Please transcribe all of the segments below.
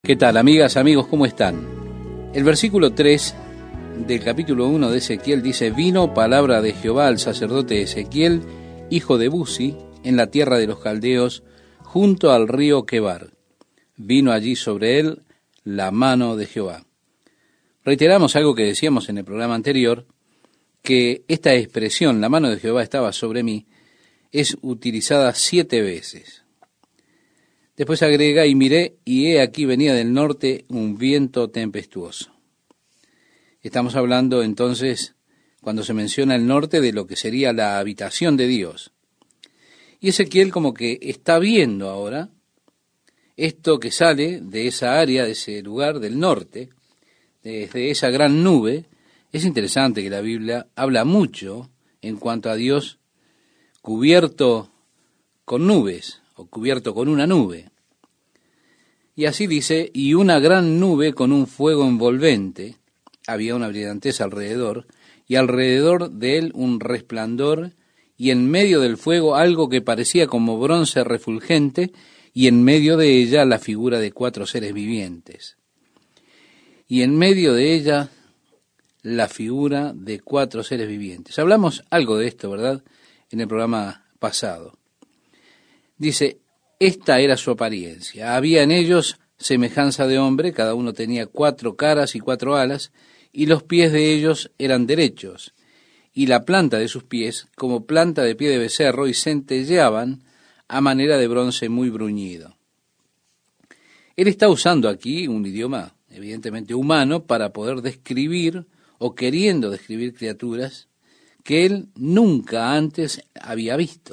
¿Qué tal, amigas, amigos? ¿Cómo están? El versículo 3 del capítulo 1 de Ezequiel dice: Vino palabra de Jehová al sacerdote Ezequiel, hijo de Buzi, en la tierra de los caldeos, junto al río Quebar. Vino allí sobre él la mano de Jehová. Reiteramos algo que decíamos en el programa anterior, que esta expresión, la mano de Jehová estaba sobre mí, es utilizada 7 veces. Después agrega: y miré, y he aquí venía del norte un viento tempestuoso. Estamos hablando entonces, cuando se menciona el norte, de lo que sería la habitación de Dios. Y Ezequiel como que está viendo ahora esto que sale de esa área, de ese lugar del norte, desde esa gran nube. Es interesante que la Biblia habla mucho en cuanto a Dios cubierto con nubes, o cubierto con una nube. Y así dice: y una gran nube con un fuego envolvente, había una brillantez alrededor, y alrededor de él un resplandor, y en medio del fuego algo que parecía como bronce refulgente, y en medio de ella la figura de 4 seres vivientes. Y en medio de ella la figura de 4 seres vivientes. Hablamos algo de esto, ¿verdad?, en el programa pasado. Dice: esta era su apariencia. Había en ellos semejanza de hombre, cada uno tenía 4 caras y 4 alas, y los pies de ellos eran derechos, y la planta de sus pies como planta de pie de becerro, y centelleaban a manera de bronce muy bruñido. Él está usando aquí un idioma evidentemente humano para poder describir, o queriendo describir, criaturas que él nunca antes había visto.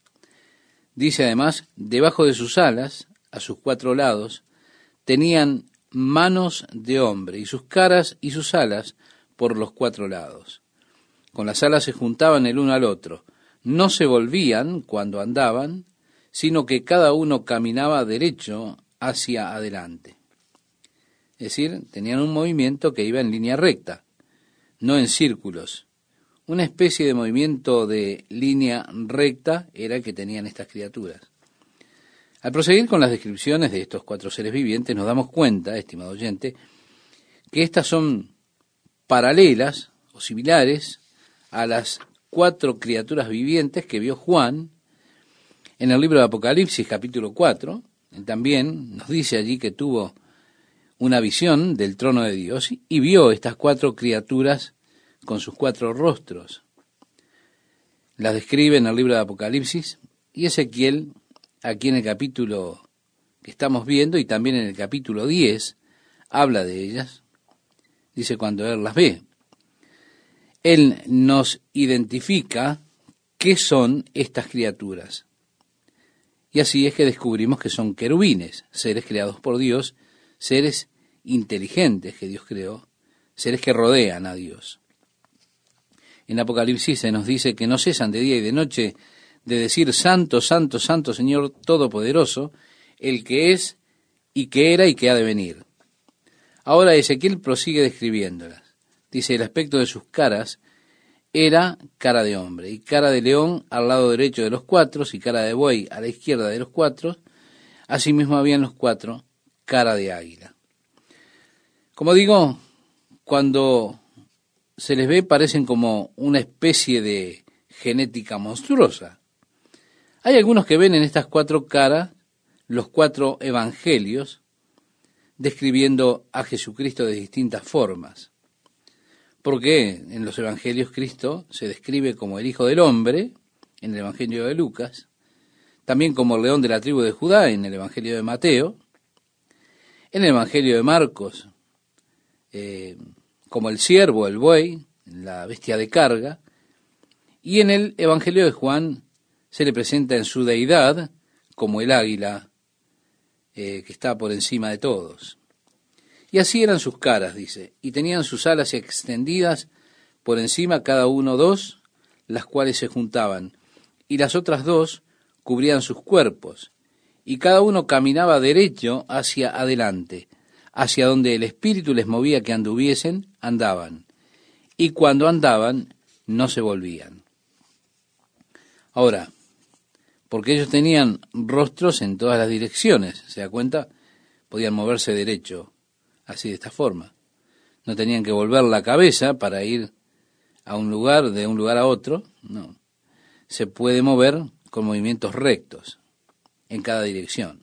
Dice además: debajo de sus alas, a sus 4 lados, tenían manos de hombre, y sus caras y sus alas por los 4 lados. Con las alas se juntaban el uno al otro, no se volvían cuando andaban, sino que cada uno caminaba derecho hacia adelante. Es decir, tenían un movimiento que iba en línea recta, no en círculos. Una especie de movimiento de línea recta era el que tenían estas criaturas. Al proseguir con las descripciones de estos 4 seres vivientes, nos damos cuenta, estimado oyente, que estas son paralelas o similares a las 4 criaturas vivientes que vio Juan en el libro de Apocalipsis, capítulo 4. Él también nos dice allí que tuvo una visión del trono de Dios y vio estas 4 criaturas con sus 4 rostros. Las describe en el libro de Apocalipsis, y Ezequiel, aquí en el capítulo que estamos viendo, y también en el capítulo 10, habla de ellas. Dice cuando él las ve. Él nos identifica qué son estas criaturas. Y así es que descubrimos que son querubines, seres creados por Dios, seres inteligentes que Dios creó, seres que rodean a Dios. En Apocalipsis se nos dice que no cesan de día y de noche de decir: Santo, Santo, Santo, Señor Todopoderoso, el que es, y que era, y que ha de venir. Ahora Ezequiel prosigue describiéndolas. Dice: el aspecto de sus caras era cara de hombre, y cara de león al lado derecho de los 4, y cara de buey a la izquierda de los 4. Asimismo habían los 4 cara de águila. Como digo, cuando se les ve, parecen como una especie de genética monstruosa. Hay algunos que ven en estas 4 caras los 4 evangelios, describiendo a Jesucristo de distintas formas. Porque en los evangelios Cristo se describe como el Hijo del Hombre, en el Evangelio de Lucas, también como el león de la tribu de Judá, en el Evangelio de Mateo, en el Evangelio de Marcos, como el ciervo, el buey, la bestia de carga, y en el Evangelio de Juan se le presenta en su deidad como el águila que está por encima de todos. Y así eran sus caras, dice, y tenían sus alas extendidas por encima, cada uno 2, las cuales se juntaban, y las otras 2 cubrían sus cuerpos, y cada uno caminaba derecho hacia adelante, hacia donde el Espíritu les movía que anduviesen, andaban, y cuando andaban no se volvían. Ahora, porque ellos tenían rostros en todas las direcciones, ¿se da cuenta? podían moverse derecho, así de esta forma. No tenían que volver la cabeza para ir a un lugar, de un lugar a otro, no. Se puede mover con movimientos rectos en cada dirección.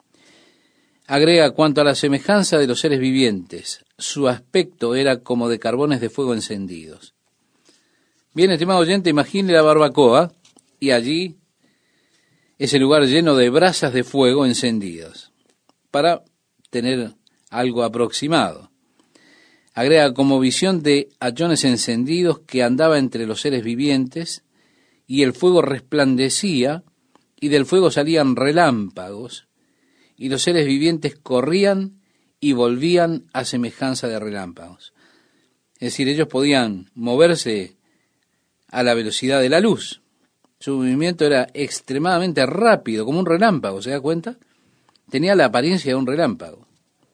Agrega, cuanto a la semejanza de los seres vivientes, su aspecto era como de carbones de fuego encendidos. Bien, estimado oyente, imagine la barbacoa y allí ese lugar lleno de brasas de fuego encendidas, para tener algo aproximado. Agrega, como visión de hachones encendidos que andaba entre los seres vivientes, y el fuego resplandecía, y del fuego salían relámpagos, y los seres vivientes corrían y volvían a semejanza de relámpagos. Es decir, ellos podían moverse a la velocidad de la luz. Su movimiento era extremadamente rápido, como un relámpago, ¿se da cuenta? Tenía la apariencia de un relámpago.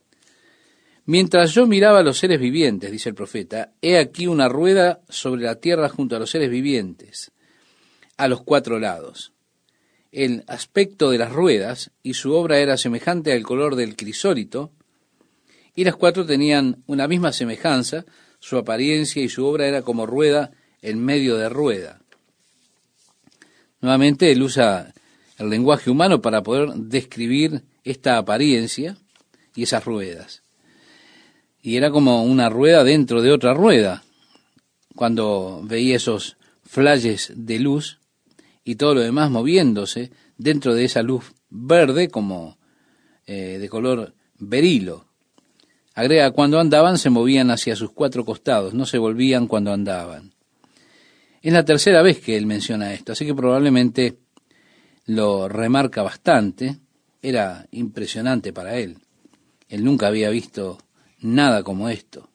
Mientras yo miraba a los seres vivientes, dice el profeta, he aquí una rueda sobre la tierra junto a los seres vivientes, a los 4 lados. El aspecto de las ruedas y su obra era semejante al color del crisólito, y las 4 tenían una misma semejanza, su apariencia y su obra era como rueda en medio de rueda. Nuevamente él usa el lenguaje humano para poder describir esta apariencia y esas ruedas. Y era como una rueda dentro de otra rueda, cuando veía esos flashes de luz y todo lo demás moviéndose dentro de esa luz verde como de color berilo. Agrega, cuando andaban se movían hacia sus 4 costados, no se volvían cuando andaban. Es la tercera vez que él menciona esto, así que probablemente lo remarca bastante. Era impresionante para él. Él nunca había visto nada como esto,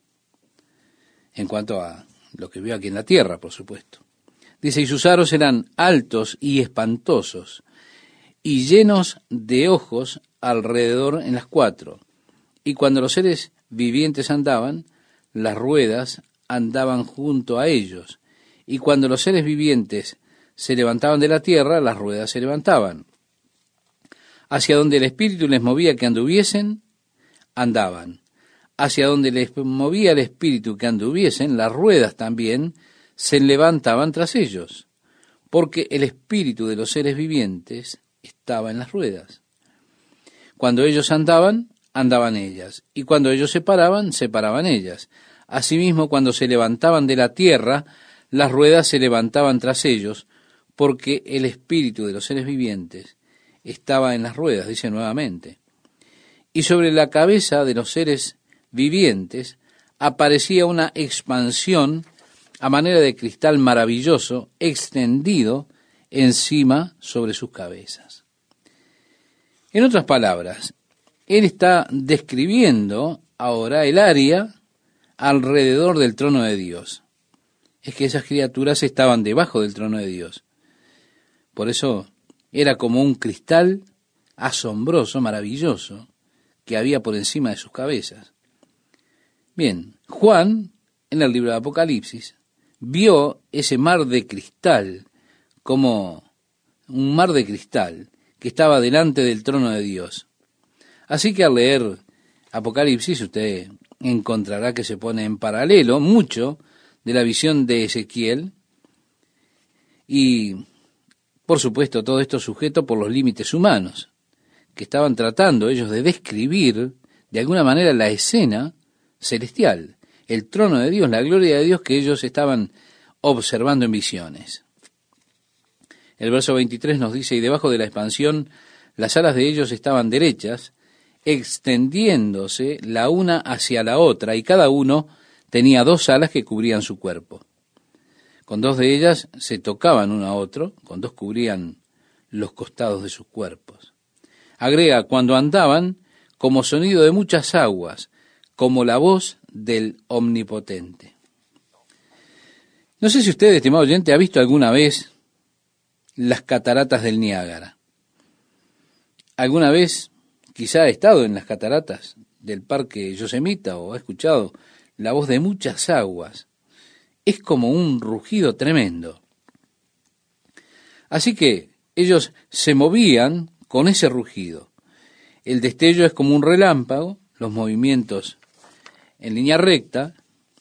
en cuanto a lo que vio aquí en la tierra, por supuesto. Dice, y sus aros eran altos y espantosos, y llenos de ojos alrededor en las 4. Y cuando los seres vivientes andaban, las ruedas andaban junto a ellos. Y cuando los seres vivientes se levantaban de la tierra, las ruedas se levantaban. Hacia donde el Espíritu les movía que anduviesen, andaban. Hacia donde les movía el Espíritu que anduviesen, las ruedas también se levantaban tras ellos, porque el Espíritu de los seres vivientes estaba en las ruedas. Cuando ellos andaban, andaban ellas, y cuando ellos se paraban ellas. Asimismo, cuando se levantaban de la tierra, las ruedas se levantaban tras ellos, porque el Espíritu de los seres vivientes estaba en las ruedas, dice nuevamente. Y sobre la cabeza de los seres vivientes aparecía una expansión a manera de cristal maravilloso, extendido encima sobre sus cabezas. En otras palabras, él está describiendo ahora el área alrededor del trono de Dios. Es que esas criaturas estaban debajo del trono de Dios. Por eso era como un cristal asombroso, maravilloso, que había por encima de sus cabezas. Bien, Juan, en el libro de Apocalipsis, vio ese mar de cristal como un mar de cristal que estaba delante del trono de Dios. Así que al leer Apocalipsis usted encontrará que se pone en paralelo mucho de la visión de Ezequiel y, por supuesto, todo esto sujeto por los límites humanos, que estaban tratando ellos de describir de alguna manera la escena celestial, el trono de Dios, la gloria de Dios que ellos estaban observando en visiones. El verso 23 nos dice, y debajo de la expansión las alas de ellos estaban derechas, extendiéndose la una hacia la otra, y cada uno tenía 2 alas que cubrían su cuerpo. Con 2 de ellas se tocaban uno a otro, con 2 cubrían los costados de sus cuerpos. Agrega, cuando andaban, como sonido de muchas aguas, como la voz del Omnipotente. No sé si usted, estimado oyente, ha visto alguna vez las cataratas del Niágara. ¿Alguna vez quizá ha estado en las cataratas del Parque Yosemite o ha escuchado la voz de muchas aguas? Es como un rugido tremendo. Así que ellos se movían con ese rugido. El destello es como un relámpago, los movimientos en línea recta,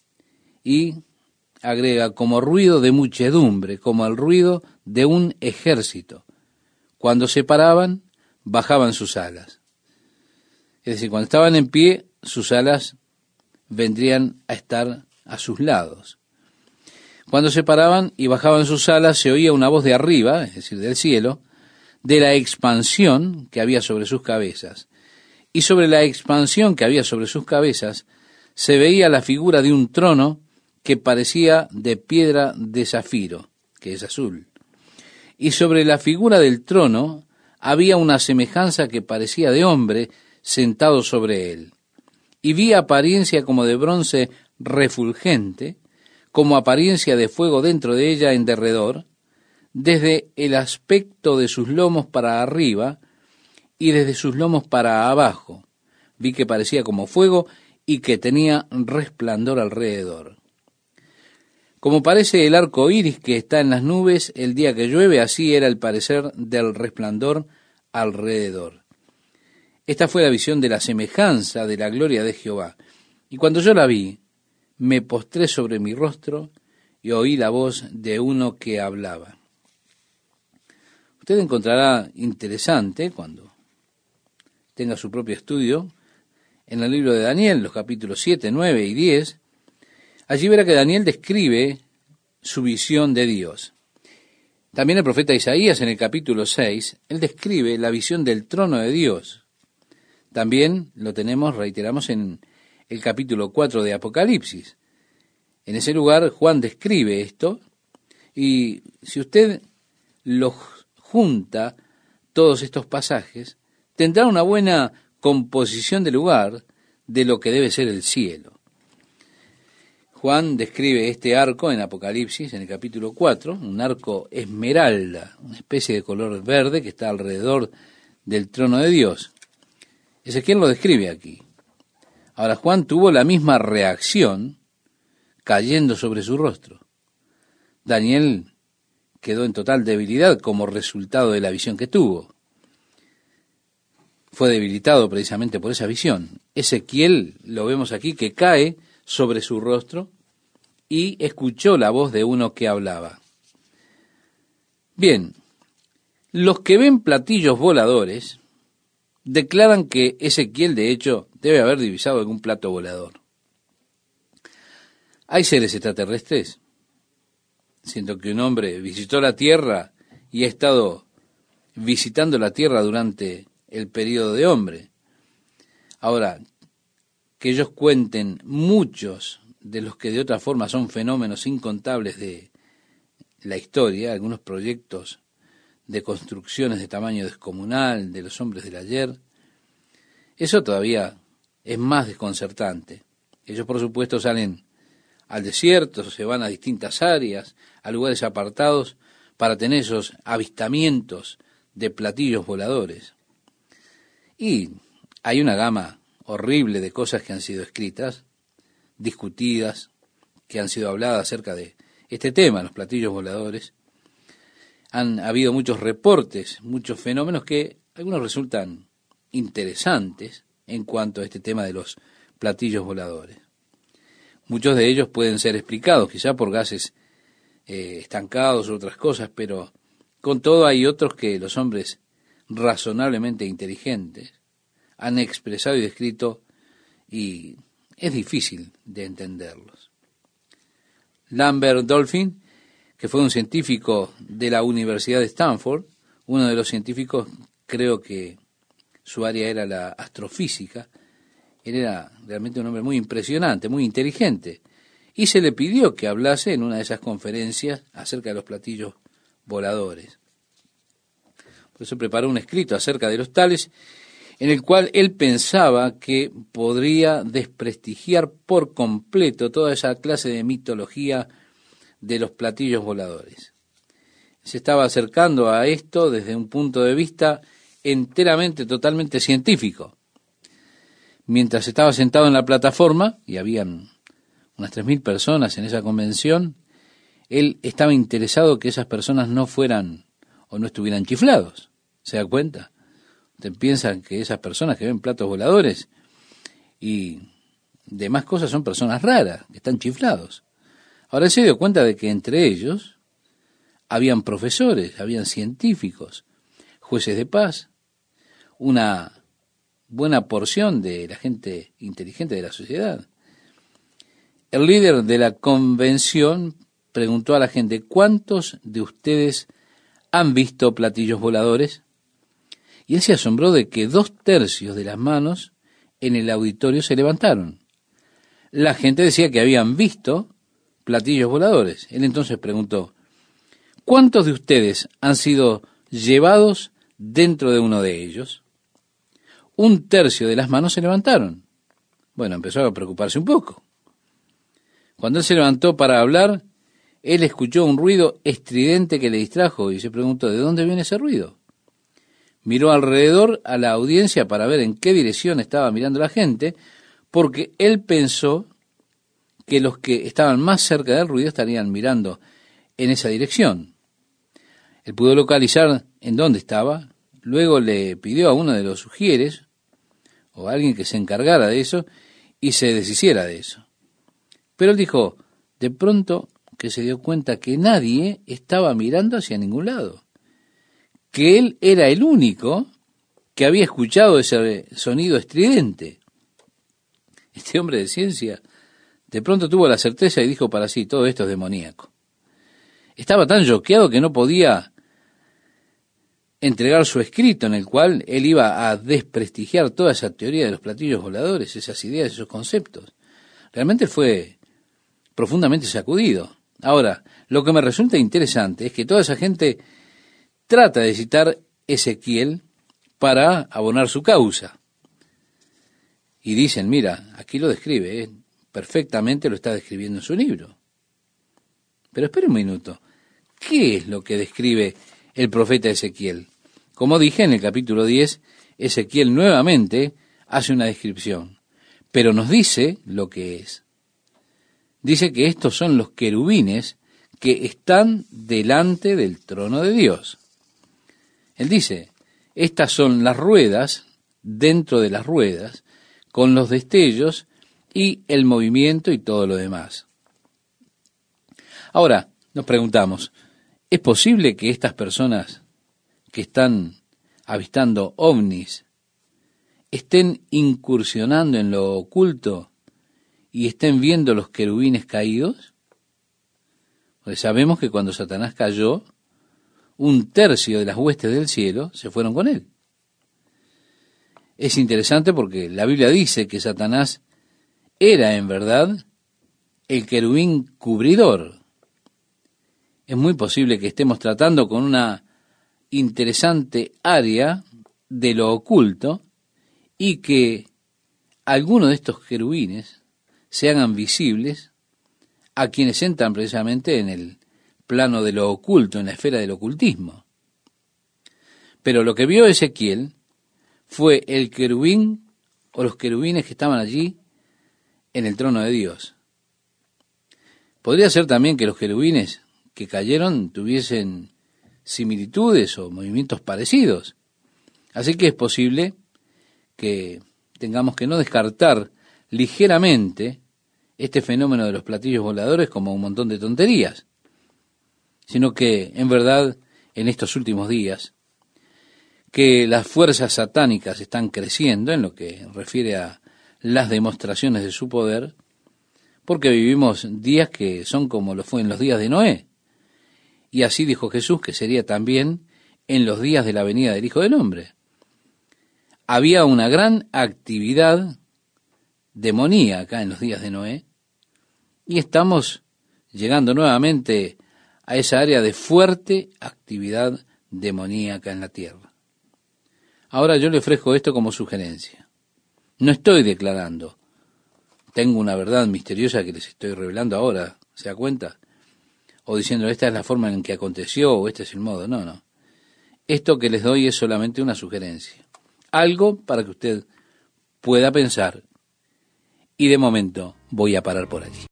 y agrega como ruido de muchedumbre, como el ruido de un ejército. Cuando se paraban, bajaban sus alas. Es decir, cuando estaban en pie, sus alas vendrían a estar a sus lados. Cuando se paraban y bajaban sus alas, se oía una voz de arriba, es decir, del cielo, de la expansión que había sobre sus cabezas. Y sobre la expansión que había sobre sus cabezas, se veía la figura de un trono que parecía de piedra de zafiro, que es azul. Y sobre la figura del trono había una semejanza que parecía de hombre sentado sobre él. Y vi apariencia como de bronce refulgente, como apariencia de fuego dentro de ella en derredor, desde el aspecto de sus lomos para arriba y desde sus lomos para abajo. Vi que parecía como fuego y que tenía resplandor alrededor. Como parece el arco iris que está en las nubes el día que llueve, así era el parecer del resplandor alrededor. Esta fue la visión de la semejanza de la gloria de Jehová. Y cuando yo la vi, me postré sobre mi rostro y oí la voz de uno que hablaba. Usted encontrará interesante, cuando tenga su propio estudio, en el libro de Daniel, los capítulos 7, 9 y 10, allí verá que Daniel describe su visión de Dios. También el profeta Isaías, en el capítulo 6, él describe la visión del trono de Dios. También lo tenemos, reiteramos, en el capítulo 4 de Apocalipsis. En ese lugar Juan describe esto, y si usted los junta, todos estos pasajes, tendrá una buena composición de lugar de lo que debe ser el cielo. Juan describe este arco en Apocalipsis, en el capítulo 4, un arco esmeralda, una especie de color verde que está alrededor del trono de Dios. Ezequiel lo describe aquí. Ahora Juan tuvo la misma reacción cayendo sobre su rostro. Daniel quedó en total debilidad como resultado de la visión que tuvo. Fue debilitado precisamente por esa visión. Ezequiel, lo vemos aquí, que cae sobre su rostro y escuchó la voz de uno que hablaba. Bien, los que ven platillos voladores declaran que Ezequiel, de hecho, debe haber divisado algún plato volador. ¿Hay seres extraterrestres? Siento que un hombre visitó la Tierra y ha estado visitando la Tierra durante el periodo de hombre. Ahora, que ellos cuenten muchos de los que de otra forma son fenómenos incontables de la historia, algunos proyectos de construcciones de tamaño descomunal, de los hombres del ayer, eso todavía es más desconcertante. Ellos, por supuesto, salen al desierto, se van a distintas áreas, a lugares apartados, para tener esos avistamientos de platillos voladores. Y hay una gama horrible de cosas que han sido escritas, discutidas, que han sido habladas acerca de este tema, los platillos voladores. Han habido muchos reportes, muchos fenómenos que algunos resultan interesantes en cuanto a este tema de los platillos voladores. Muchos de ellos pueden ser explicados, quizá por gases estancados u otras cosas, pero con todo hay otros que los hombres razonablemente inteligentes han expresado y descrito, y es difícil de entenderlos. Lambert Dolphin, que fue un científico de la Universidad de Stanford, uno de los científicos, creo que su área era la astrofísica, él era realmente un hombre muy impresionante, muy inteligente, y se le pidió que hablase en una de esas conferencias acerca de los platillos voladores. Por eso preparó un escrito acerca de los tales, en el cual él pensaba que podría desprestigiar por completo toda esa clase de mitología de los platillos voladores. Se estaba acercando a esto desde un punto de vista enteramente, totalmente científico. Mientras estaba sentado en la plataforma, y habían unas 3.000 personas en esa convención, él estaba interesado que esas personas no fueran o no estuvieran chiflados. ¿Se da cuenta? Usted piensa que esas personas que ven platos voladores y demás cosas son personas raras, que están chiflados. Ahora él se dio cuenta de que entre ellos habían profesores, habían científicos, jueces de paz, una buena porción de la gente inteligente de la sociedad. El líder de la convención preguntó a la gente: ¿cuántos de ustedes han visto platillos voladores? Y él se asombró de que 2/3 de las manos en el auditorio se levantaron. La gente decía que habían visto platillos voladores. Él entonces preguntó: ¿cuántos de ustedes han sido llevados dentro de uno de ellos? 1/3 de las manos se levantaron. Bueno, empezó a preocuparse un poco. Cuando él se levantó para hablar, él escuchó un ruido estridente que le distrajo y se preguntó: ¿de dónde viene ese ruido? Miró alrededor a la audiencia para ver en qué dirección estaba mirando la gente, porque él pensó que los que estaban más cerca del ruido estarían mirando en esa dirección. Él pudo localizar en dónde estaba, luego le pidió a uno de los sugieres, o a alguien que se encargara de eso, y se deshiciera de eso. Pero él dijo, de pronto, que se dio cuenta que nadie estaba mirando hacia ningún lado, que él era el único que había escuchado ese sonido estridente. Este hombre de ciencia de pronto tuvo la certeza y dijo para sí: todo esto es demoníaco. Estaba tan choqueado que no podía entregar su escrito en el cual él iba a desprestigiar toda esa teoría de los platillos voladores, esas ideas, esos conceptos. Realmente fue profundamente sacudido. Ahora, lo que me resulta interesante es que toda esa gente trata de citar Ezequiel para abonar su causa. Y dicen: mira, aquí lo describe, perfectamente lo está describiendo en su libro. Pero espere un minuto, ¿qué es lo que describe el profeta Ezequiel? Como dije en el capítulo 10, Ezequiel nuevamente hace una descripción, pero nos dice lo que es. Dice que estos son los querubines que están delante del trono de Dios. Él dice: estas son las ruedas dentro de las ruedas, con los destellos y el movimiento y todo lo demás. Ahora, nos preguntamos, ¿es posible que estas personas que están avistando ovnis estén incursionando en lo oculto y estén viendo los querubines caídos? Pues sabemos que cuando Satanás cayó, 1/3 de las huestes del cielo se fueron con él. Es interesante porque la Biblia dice que Satanás era en verdad el querubín cubridor. Es muy posible que estemos tratando con una interesante área de lo oculto y que algunos de estos querubines se hagan visibles a quienes entran precisamente en el plano de lo oculto, en la esfera del ocultismo. Pero lo que vio Ezequiel fue el querubín o los querubines que estaban allí en el trono de Dios. Podría ser también que los querubines que cayeron tuviesen similitudes o movimientos parecidos. Así que es posible que tengamos que no descartar ligeramente este fenómeno de los platillos voladores como un montón de tonterías, sino que en verdad en estos últimos días que las fuerzas satánicas están creciendo en lo que refiere a las demostraciones de su poder, porque vivimos días que son como lo fue en los días de Noé. Y así dijo Jesús que sería también en los días de la venida del Hijo del Hombre. Había una gran actividad demoníaca en los días de Noé, y estamos llegando nuevamente a esa área de fuerte actividad demoníaca en la tierra. Ahora yo le ofrezco esto como sugerencia. No estoy declarando, tengo una verdad misteriosa que les estoy revelando ahora, ¿se da cuenta? O diciendo, esta es la forma en que aconteció, o este es el modo. No. Esto que les doy es solamente una sugerencia. Algo para que usted pueda pensar. Y de momento voy a parar por allí.